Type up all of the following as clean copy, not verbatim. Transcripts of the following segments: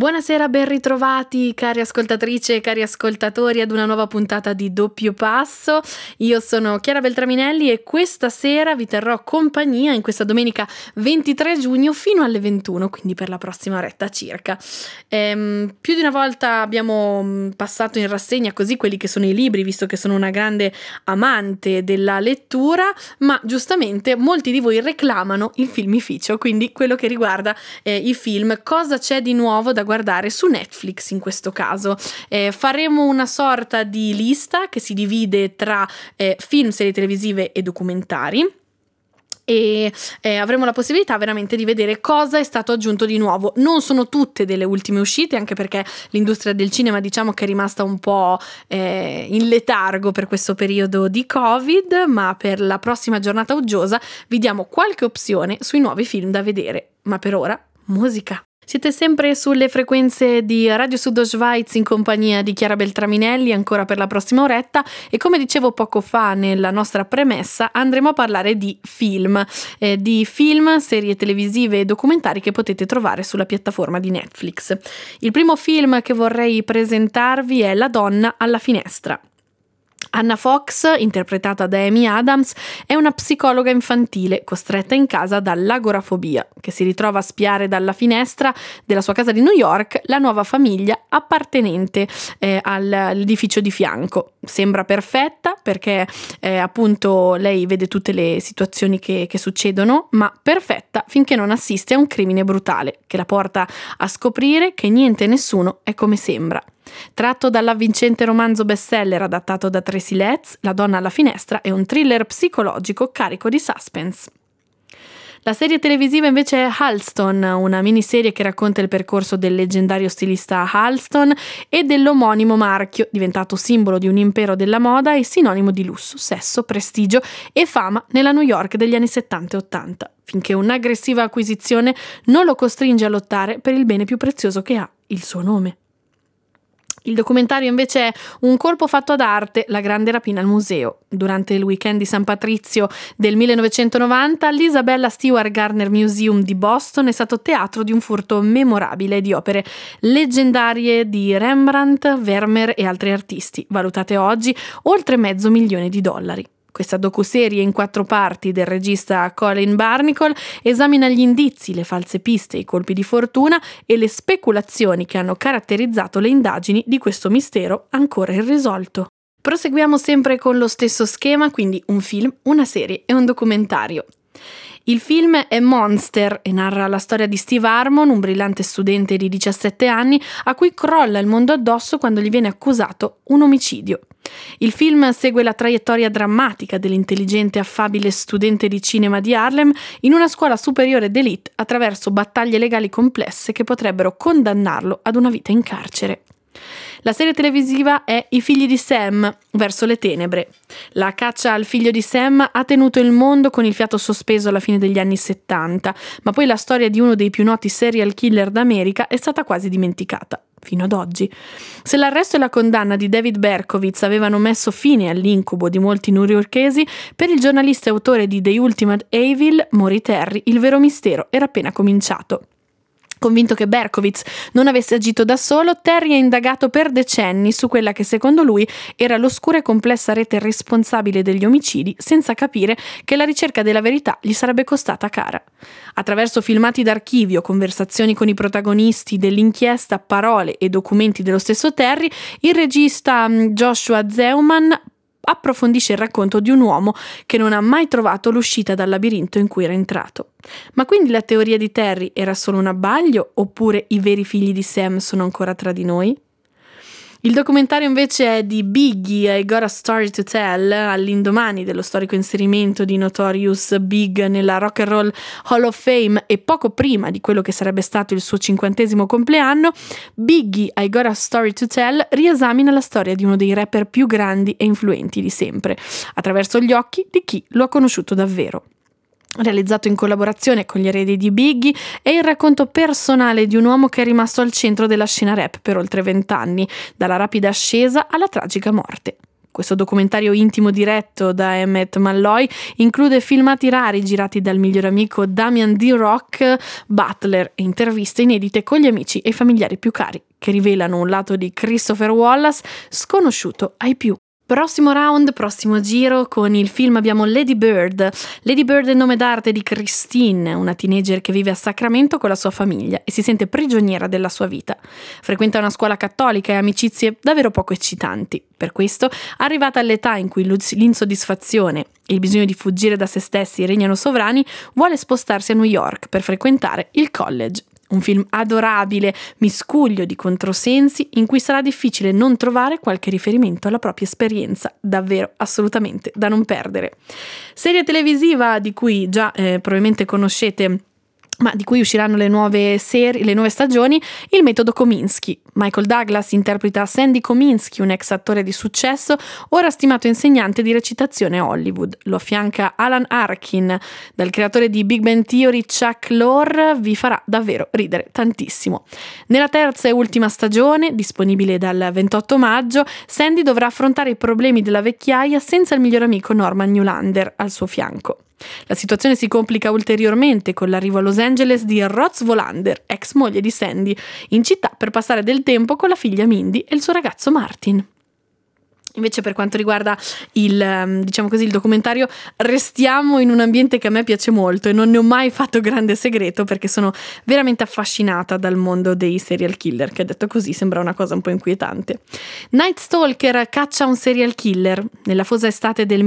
Buonasera, ben ritrovati cari ascoltatrici e cari ascoltatori ad una nuova puntata di Doppio Passo. Io sono Chiara Beltraminelli e questa sera vi terrò compagnia in questa domenica 23 giugno fino alle 21, quindi per la prossima oretta circa. Più di una volta abbiamo passato in rassegna così quelli che sono i libri, visto che sono una grande amante della lettura, ma giustamente molti di voi reclamano il filmificio, quindi quello che riguarda i film. Cosa c'è di nuovo da guardare su Netflix in questo caso? Faremo una sorta di lista che si divide tra film, serie televisive e documentari. E avremo la possibilità veramente di vedere cosa è stato aggiunto di nuovo. Non sono tutte delle ultime uscite, anche perché l'industria del cinema diciamo che è rimasta un po' in letargo per questo periodo di Covid, ma per la prossima giornata uggiosa vi diamo qualche opzione sui nuovi film da vedere. Ma per ora, musica. Siete sempre sulle frequenze di Radio Südostschweiz in compagnia di Chiara Beltraminelli ancora per la prossima oretta e come dicevo poco fa nella nostra premessa andremo a parlare di film, serie televisive e documentari che potete trovare sulla piattaforma di Netflix. Il primo film che vorrei presentarvi è La donna alla finestra. Anna Fox, interpretata da Amy Adams, è una psicologa infantile costretta in casa dall'agorafobia, che si ritrova a spiare dalla finestra della sua casa di New York la nuova famiglia appartenente all'edificio di fianco. Sembra perfetta perché appunto lei vede tutte le situazioni che succedono, ma perfetta finché non assiste a un crimine brutale che la porta a scoprire che niente e nessuno è come sembra. Tratto dall'avvincente romanzo bestseller adattato da Tracy Letts, La donna alla finestra è un thriller psicologico carico di suspense. La serie televisiva invece è Halston, una miniserie che racconta il percorso del leggendario stilista Halston e dell'omonimo marchio, diventato simbolo di un impero della moda e sinonimo di lusso, sesso, prestigio e fama nella New York degli anni 70 e 80, finché un'aggressiva acquisizione non lo costringe a lottare per il bene più prezioso che ha, il suo nome. Il documentario invece è Un colpo fatto ad arte, la grande rapina al museo. Durante il weekend di San Patrizio del 1990, l'Isabella Stewart Gardner Museum di Boston è stato teatro di un furto memorabile di opere leggendarie di Rembrandt, Vermeer e altri artisti, valutate oggi oltre $500,000. Questa docuserie in 4 parti del regista Colin Barnicle esamina gli indizi, le false piste, i colpi di fortuna e le speculazioni che hanno caratterizzato le indagini di questo mistero ancora irrisolto. Proseguiamo sempre con lo stesso schema, quindi un film, una serie e un documentario. Il film è Monster e narra la storia di Steve Harmon, un brillante studente di 17 anni a cui crolla il mondo addosso quando gli viene accusato un omicidio. Il film segue la traiettoria drammatica dell'intelligente e affabile studente di cinema di Harlem in una scuola superiore d'élite attraverso battaglie legali complesse che potrebbero condannarlo ad una vita in carcere. La serie televisiva è I figli di Sam, verso le tenebre. La caccia al figlio di Sam ha tenuto il mondo con il fiato sospeso alla fine degli anni 70, ma poi la storia di uno dei più noti serial killer d'America è stata quasi dimenticata, fino ad oggi. Se l'arresto e la condanna di David Berkowitz avevano messo fine all'incubo di molti newyorkesi, per il giornalista e autore di The Ultimate Evil, Maury Terry, il vero mistero era appena cominciato. Convinto che Berkowitz non avesse agito da solo, Terry ha indagato per decenni su quella che secondo lui era l'oscura e complessa rete responsabile degli omicidi, senza capire che la ricerca della verità gli sarebbe costata cara. Attraverso filmati d'archivio, conversazioni con i protagonisti dell'inchiesta, parole e documenti dello stesso Terry, il regista Joshua Zeuman approfondisce il racconto di un uomo che non ha mai trovato l'uscita dal labirinto in cui era entrato. Ma quindi la teoria di Terry era solo un abbaglio, oppure i veri figli di Sam sono ancora tra di noi? Il documentario invece è di Biggie, I Got a Story to Tell, all'indomani dello storico inserimento di Notorious Big nella Rock and Roll Hall of Fame e poco prima di quello che sarebbe stato il suo 50° compleanno. Biggie, I Got a Story to Tell riesamina la storia di uno dei rapper più grandi e influenti di sempre, attraverso gli occhi di chi lo ha conosciuto davvero. Realizzato in collaborazione con gli eredi di Biggie, è il racconto personale di un uomo che è rimasto al centro della scena rap per oltre 20 anni, dalla rapida ascesa alla tragica morte. Questo documentario intimo diretto da Emmett Malloy include filmati rari girati dal miglior amico Damian D. Rock Butler e interviste inedite con gli amici e i familiari più cari, che rivelano un lato di Christopher Wallace sconosciuto ai più. Prossimo round, prossimo giro, con il film abbiamo Lady Bird. Lady Bird è il nome d'arte di Christine, una teenager che vive a Sacramento con la sua famiglia e si sente prigioniera della sua vita. Frequenta una scuola cattolica e amicizie davvero poco eccitanti. Per questo, arrivata all'età in cui l'insoddisfazione e il bisogno di fuggire da se stessi regnano sovrani, vuole spostarsi a New York per frequentare il college. Un film adorabile, miscuglio di controsensi, in cui sarà difficile non trovare qualche riferimento alla propria esperienza, davvero assolutamente da non perdere. Serie televisiva di cui già probabilmente conoscete, ma di cui usciranno le nuove stagioni, Il metodo Kominsky. Michael Douglas interpreta Sandy Kominsky, un ex attore di successo, ora stimato insegnante di recitazione a Hollywood. Lo affianca Alan Arkin, dal creatore di Big Bang Theory Chuck Lorre, vi farà davvero ridere tantissimo. Nella terza e ultima stagione, disponibile dal 28 maggio, Sandy dovrà affrontare i problemi della vecchiaia senza il miglior amico Norman Newlander al suo fianco. La situazione si complica ulteriormente con l'arrivo a Los Angeles di Roz Volander, ex moglie di Sandy, in città per passare del tempo con la figlia Mindy e il suo ragazzo Martin. Invece per quanto riguarda il documentario, restiamo in un ambiente che a me piace molto e non ne ho mai fatto grande segreto perché sono veramente affascinata dal mondo dei serial killer, che detto così sembra una cosa un po' inquietante. Night Stalker caccia un serial killer. Nella fosa estate del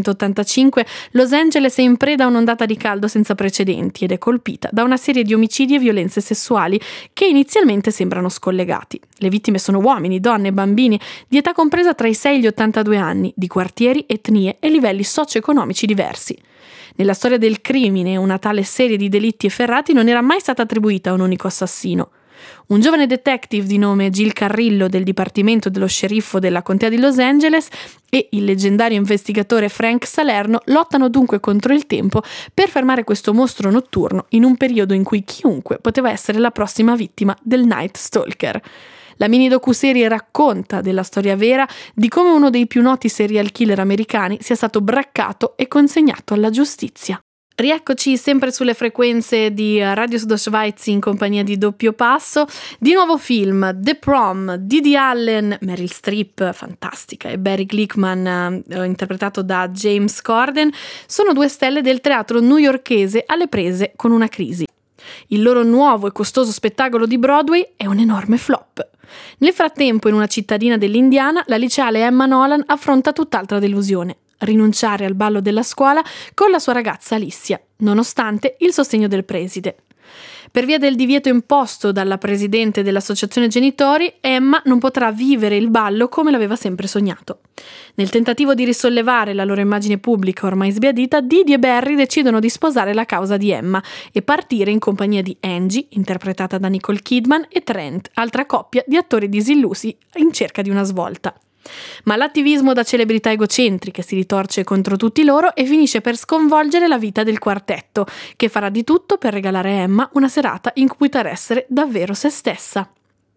1985 Los Angeles è in preda a un'ondata di caldo senza precedenti ed è colpita da una serie di omicidi e violenze sessuali che inizialmente sembrano scollegati. Le vittime sono uomini, donne e bambini di età compresa tra i 6 e gli 82 anni, di quartieri, etnie e livelli socio-economici diversi. Nella storia del crimine, una tale serie di delitti efferrati non era mai stata attribuita a un unico assassino. Un giovane detective di nome Gil Carrillo del Dipartimento dello Sceriffo della Contea di Los Angeles e il leggendario investigatore Frank Salerno lottano dunque contro il tempo per fermare questo mostro notturno in un periodo in cui chiunque poteva essere la prossima vittima del Night Stalker. La mini docuserie racconta della storia vera di come uno dei più noti serial killer americani sia stato braccato e consegnato alla giustizia. Rieccoci sempre sulle frequenze di Radio Südostschweiz in compagnia di Doppio Passo. Di nuovo film, The Prom, Didi Allen, Meryl Streep, fantastica, e Barry Glickman, interpretato da James Corden, sono due stelle del teatro newyorkese alle prese con una crisi. Il loro nuovo e costoso spettacolo di Broadway è un enorme flop. Nel frattempo, in una cittadina dell'Indiana, la liceale Emma Nolan affronta tutt'altra delusione: rinunciare al ballo della scuola con la sua ragazza Alicia, nonostante il sostegno del preside. Per via del divieto imposto dalla presidente dell'associazione genitori, Emma non potrà vivere il ballo come l'aveva sempre sognato. Nel tentativo di risollevare la loro immagine pubblica ormai sbiadita, Didi e Barry decidono di sposare la causa di Emma e partire in compagnia di Angie, interpretata da Nicole Kidman, e Trent, altra coppia di attori disillusi in cerca di una svolta. Ma l'attivismo da celebrità egocentriche si ritorce contro tutti loro e finisce per sconvolgere la vita del quartetto, che farà di tutto per regalare a Emma una serata in cui poter essere davvero se stessa.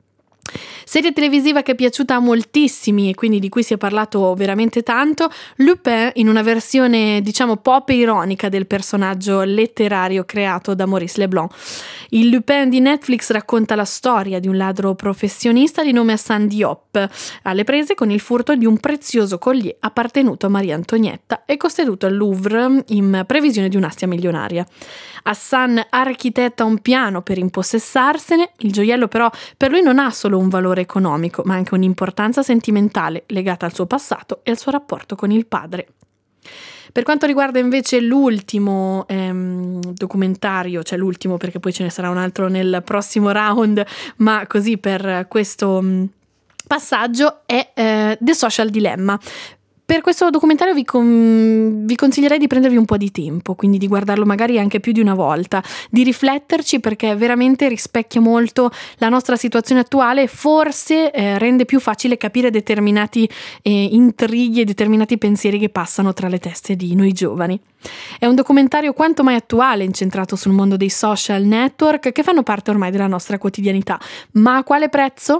Serie televisiva che è piaciuta a moltissimi e quindi di cui si è parlato veramente tanto, Lupin, in una versione pop e ironica del personaggio letterario creato da Maurice Leblanc. Il Lupin di Netflix racconta la storia di un ladro professionista di nome Hassan Diop, alle prese con il furto di un prezioso collier appartenuto a Maria Antonietta e costituito al Louvre in previsione di un'astia milionaria. Hassan architetta un piano per impossessarsene, il gioiello però per lui non ha solo un valore economico, ma anche un'importanza sentimentale legata al suo passato e al suo rapporto con il padre. Per quanto riguarda invece l'ultimo documentario, cioè l'ultimo perché poi ce ne sarà un altro nel prossimo round, ma così per questo passaggio, è The Social Dilemma. Per questo documentario vi consiglierei di prendervi un po' di tempo, quindi di guardarlo magari anche più di una volta, di rifletterci, perché veramente rispecchia molto la nostra situazione attuale e forse rende più facile capire determinati intrighi e determinati pensieri che passano tra le teste di noi giovani. È un documentario quanto mai attuale, incentrato sul mondo dei social network che fanno parte ormai della nostra quotidianità. Ma a quale prezzo?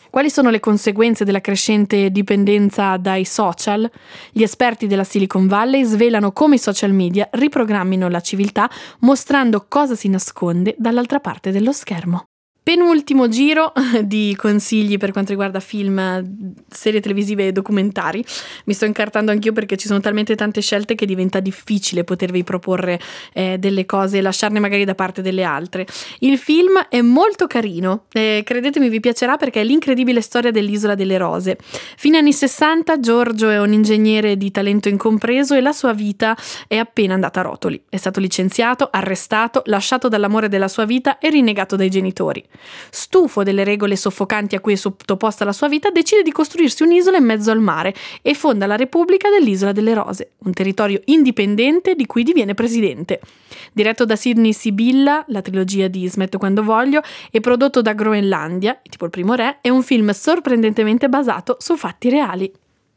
Quali sono le conseguenze della crescente dipendenza dai social? Gli esperti della Silicon Valley svelano come i social media riprogrammino la civiltà, mostrando cosa si nasconde dall'altra parte dello schermo. Penultimo giro di consigli per quanto riguarda film, serie televisive e documentari. Mi sto incartando anch'io perché ci sono talmente tante scelte che diventa difficile potervi proporre delle cose e lasciarne magari da parte delle altre. Il film è molto carino, credetemi vi piacerà perché è l'incredibile storia dell'Isola delle Rose. Fine anni 60, Giorgio è un ingegnere di talento incompreso e la sua vita è appena andata a rotoli. È stato licenziato, arrestato, lasciato dall'amore della sua vita e rinnegato dai genitori. Stufo delle regole soffocanti a cui è sottoposta la sua vita, decide di costruirsi un'isola in mezzo al mare e fonda la Repubblica dell'Isola delle Rose, un territorio indipendente di cui diviene presidente. Diretto da Sidney Sibilla, la trilogia di Smetto quando voglio, e prodotto da Groenlandia, tipo Il primo re, è un film sorprendentemente basato su fatti reali.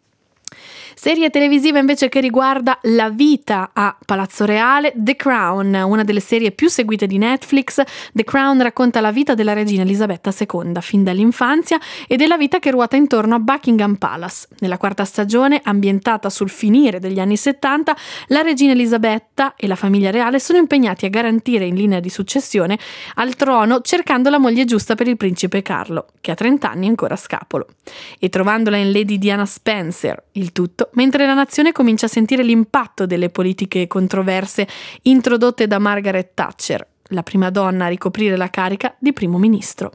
Serie televisiva invece che riguarda la vita a Palazzo Reale, The Crown, una delle serie più seguite di Netflix. The Crown racconta la vita della regina Elisabetta II fin dall'infanzia e della vita che ruota intorno a Buckingham Palace. Nella quarta stagione, ambientata sul finire degli anni 70, la regina Elisabetta e la famiglia reale sono impegnati a garantire in linea di successione al trono cercando la moglie giusta per il principe Carlo, che a 30 anni è ancora scapolo. E trovandola in Lady Diana Spencer, il tutto mentre la nazione comincia a sentire l'impatto delle politiche controverse introdotte da Margaret Thatcher, la prima donna a ricoprire la carica di primo ministro.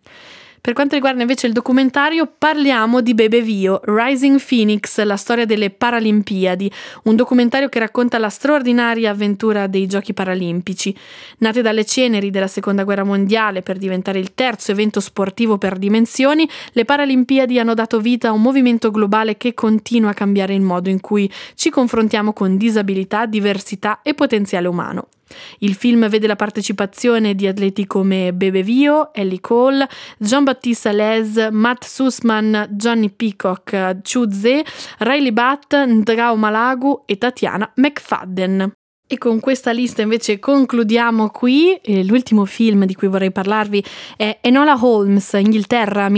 Per quanto riguarda invece il documentario, parliamo di Bebe Vio, Rising Phoenix, la storia delle Paralimpiadi, un documentario che racconta la straordinaria avventura dei Giochi Paralimpici. Nate dalle ceneri della Seconda Guerra Mondiale per diventare il terzo evento sportivo per dimensioni, le Paralimpiadi hanno dato vita a un movimento globale che continua a cambiare il modo in cui ci confrontiamo con disabilità, diversità e potenziale umano. Il film vede la partecipazione di atleti come Bebe Vio, Ellie Cole, Jean-Baptiste Les, Matt Sussman, Johnny Peacock, Chu Tse, Riley Butt, Ndrao Malagu e Tatiana McFadden. E con questa lista invece concludiamo qui. L'ultimo film di cui vorrei parlarvi è Enola Holmes, Inghilterra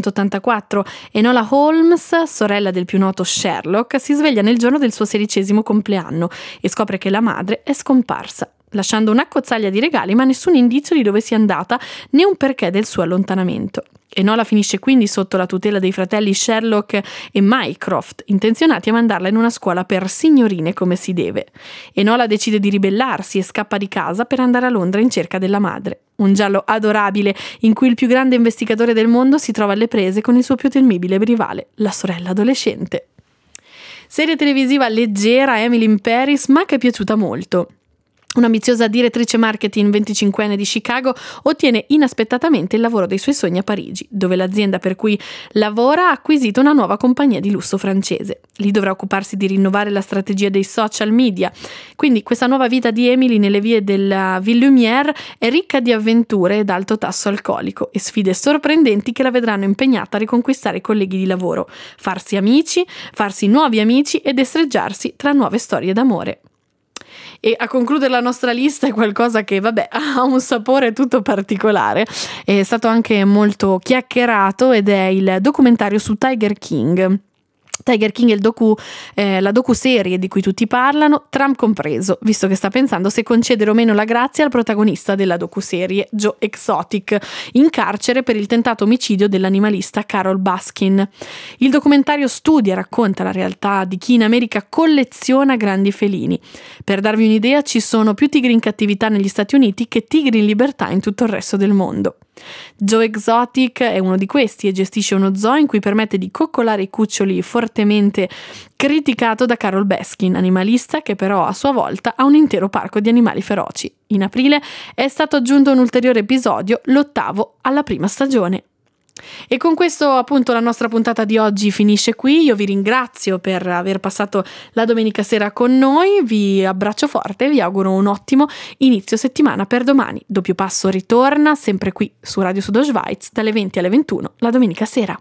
1884. Enola Holmes, sorella del più noto Sherlock, si sveglia nel giorno del suo 16° compleanno e scopre che la madre è scomparsa, lasciando un'accozzaglia di regali ma nessun indizio di dove sia andata né un perché del suo allontanamento. Enola finisce quindi sotto la tutela dei fratelli Sherlock e Mycroft, intenzionati a mandarla in una scuola per signorine come si deve. Enola decide di ribellarsi e scappa di casa per andare a Londra in cerca della madre. Un giallo adorabile in cui il più grande investigatore del mondo si trova alle prese con il suo più temibile rivale, la sorella adolescente. Serie televisiva leggera, Emily in Paris, ma che è piaciuta molto. Un'ambiziosa direttrice marketing 25enne di Chicago ottiene inaspettatamente il lavoro dei suoi sogni a Parigi, dove l'azienda per cui lavora ha acquisito una nuova compagnia di lusso francese. Lì dovrà occuparsi di rinnovare la strategia dei social media. Quindi questa nuova vita di Emily nelle vie della Ville Lumière è ricca di avventure ed alto tasso alcolico e sfide sorprendenti che la vedranno impegnata a riconquistare i colleghi di lavoro, farsi amici, farsi nuovi amici ed estreggiarsi tra nuove storie d'amore. E a concludere la nostra lista è qualcosa che, ha un sapore tutto particolare. È stato anche molto chiacchierato ed è il documentario su Tiger King. Tiger King è la docuserie di cui tutti parlano, Trump compreso, visto che sta pensando se concedere o meno la grazia al protagonista della docuserie, Joe Exotic, in carcere per il tentato omicidio dell'animalista Carol Baskin. Il documentario studia e racconta la realtà di chi in America colleziona grandi felini. Per darvi un'idea, ci sono più tigri in cattività negli Stati Uniti che tigri in libertà in tutto il resto del mondo. Joe Exotic è uno di questi e gestisce uno zoo in cui permette di coccolare i cuccioli fortemente criticato da Carol Baskin, animalista che però a sua volta ha un intero parco di animali feroci. In aprile è stato aggiunto un ulteriore episodio, l'8° alla prima stagione. E con questo appunto la nostra puntata di oggi finisce qui. Io vi ringrazio per aver passato la domenica sera con noi, vi abbraccio forte e vi auguro un ottimo inizio settimana per domani. Doppio Passo ritorna sempre qui su Radio Sudo Schweiz dalle 20 alle 21 la domenica sera.